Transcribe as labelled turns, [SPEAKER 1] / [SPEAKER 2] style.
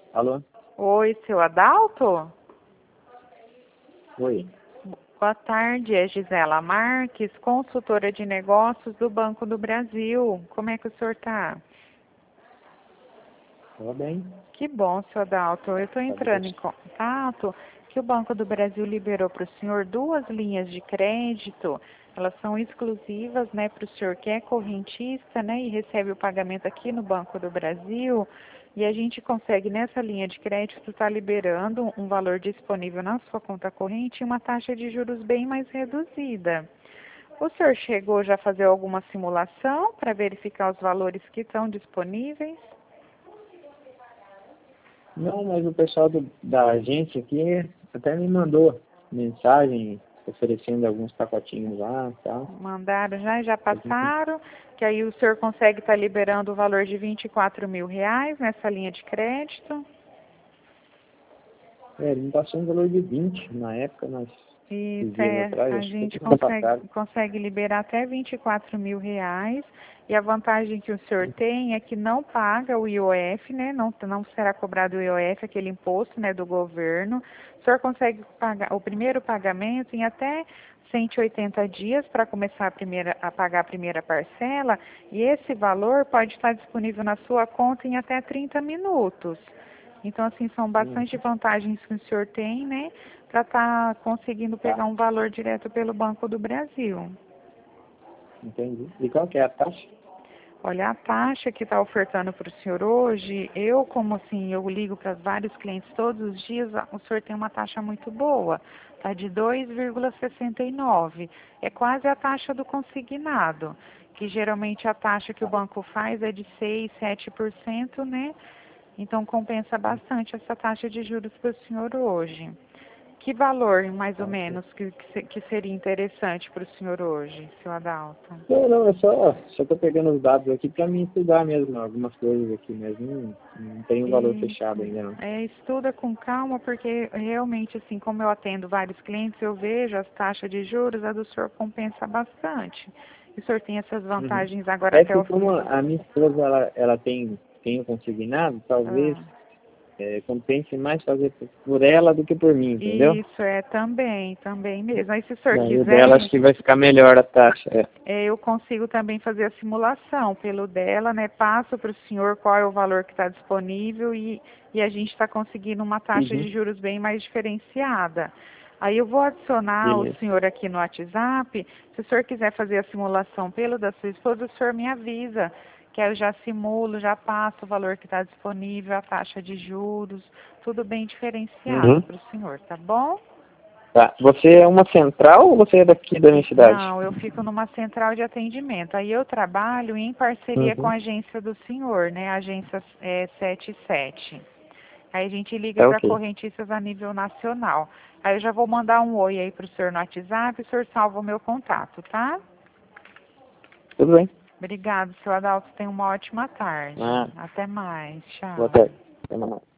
[SPEAKER 1] Alô?
[SPEAKER 2] Oi, seu Adalto?
[SPEAKER 1] Oi.
[SPEAKER 2] Boa tarde, é Gisela Marques, consultora de negócios do Banco do Brasil. Como é que o senhor está?
[SPEAKER 1] Tudo bem?
[SPEAKER 2] Que bom, seu Adalto. Eu estou entrando em contato que o Banco do Brasil liberou para o senhor 2 linhas de crédito. Elas são exclusivas, né, para o senhor que é correntista, né, e recebe o pagamento aqui no Banco do Brasil. E a gente consegue, nessa linha de crédito, estar liberando um valor disponível na sua conta corrente e uma taxa de juros bem mais reduzida. O senhor chegou já a fazer alguma simulação para verificar os valores que estão disponíveis?
[SPEAKER 1] Não, mas o pessoal da agência aqui até me mandou mensagem oferecendo alguns pacotinhos lá e tal.
[SPEAKER 2] Mandaram já passaram, que aí o senhor consegue estar liberando o valor de R$ 24 mil nessa linha de crédito.
[SPEAKER 1] Ele me passou um valor de 20 na época, mas
[SPEAKER 2] Isso,
[SPEAKER 1] dias atrás,
[SPEAKER 2] a
[SPEAKER 1] acho que
[SPEAKER 2] gente
[SPEAKER 1] foi ano passado.
[SPEAKER 2] consegue liberar até R$ 24 mil. E a vantagem que o senhor tem é que não paga o IOF, né? Não será cobrado o IOF, aquele imposto, né, do governo. O senhor consegue pagar o primeiro pagamento em até 180 dias para começar a pagar a primeira parcela. E esse valor pode estar disponível na sua conta em até 30 minutos. Então, assim, são bastante vantagens que o senhor tem, né, para estar conseguindo pegar um valor direto pelo Banco do Brasil.
[SPEAKER 1] Entendi. E qual que é a taxa?
[SPEAKER 2] Olha, a taxa que está ofertando para o senhor hoje, como assim, eu ligo para vários clientes todos os dias, o senhor tem uma taxa muito boa, tá de 2,69. É quase a taxa do consignado, que geralmente a taxa que o banco faz é de 6, 7%, né? Então, compensa bastante essa taxa de juros para o senhor hoje. Que valor, mais ou menos, que seria interessante para o senhor hoje, seu Adalto?
[SPEAKER 1] Não, eu só estou pegando os dados aqui para me estudar mesmo, algumas coisas aqui, mas não tem um valor fechado ainda não.
[SPEAKER 2] Estuda com calma, porque realmente, assim, como eu atendo vários clientes, eu vejo as taxas de juros, a do senhor compensa bastante. E o senhor tem essas vantagens agora
[SPEAKER 1] É
[SPEAKER 2] até
[SPEAKER 1] que
[SPEAKER 2] o
[SPEAKER 1] como
[SPEAKER 2] fim.
[SPEAKER 1] a minha esposa ela tem o consignado, talvez compense mais fazer por ela do que por mim, entendeu?
[SPEAKER 2] Isso, também mesmo. Aí se o senhor
[SPEAKER 1] Daí o
[SPEAKER 2] quiser,
[SPEAKER 1] dela acho que vai ficar melhor a taxa.
[SPEAKER 2] eu consigo também fazer a simulação pelo dela, né? Passo para o senhor qual é o valor que está disponível e a gente está conseguindo uma taxa de juros bem mais diferenciada. Aí eu vou adicionar o
[SPEAKER 1] Beleza.
[SPEAKER 2] senhor aqui no WhatsApp. Se o senhor quiser fazer a simulação pelo da sua esposa, o senhor me avisa, que eu já simulo, já passo o valor que está disponível, a taxa de juros, tudo bem diferenciado para o senhor, tá bom?
[SPEAKER 1] Tá. Você é uma central ou você é daqui da minha cidade?
[SPEAKER 2] Não, eu fico numa central de atendimento. Aí eu trabalho em parceria com a agência do senhor, né? A agência 77. Aí a gente liga para correntistas a nível nacional. Aí eu já vou mandar um oi aí para o senhor no WhatsApp, o senhor salva o meu contato, tá?
[SPEAKER 1] Tudo bem.
[SPEAKER 2] Obrigado, seu Adalto. Tenha uma ótima tarde. Até mais. Tchau.
[SPEAKER 1] Boa tarde. Até mais.